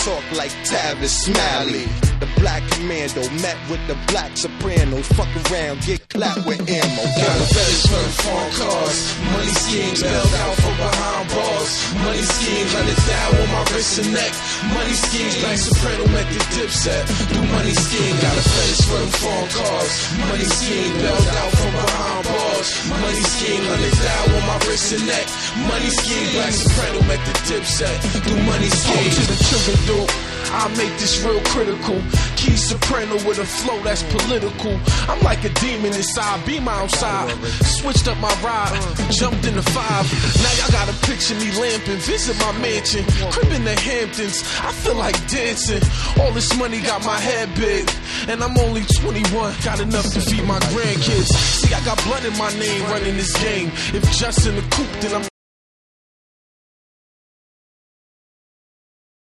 talk like Tavis Smiley. The black commando met with the black sopranos. Fuck around, get clapped with ammo. Got a fetish for the phone calls. Money schemes bailed out from behind bars. Money schemes, let it down on my wrist and neck. Money schemes, like Soprano met the Dipset. Do money scheme, got a fetish for the phone calls. Money scheme bailed out from behind bars. Money scheme, let it down on my wrist and neck. Money scheme, like Soprano met the Dipset. Do money scheme. To the troubadour, I make this real critical. Key Soprano with a flow that's political. I'm like a demon inside, be my outside. Switched up my ride, jumped in the 5. Now y'all gotta picture me lamping, visit my mansion, crib in the Hamptons. I feel like dancing. All this money got my head big, and I'm only 21. Got enough to feed my grandkids. See, I got blood in my name running this game. If Justin the Coop, then I'm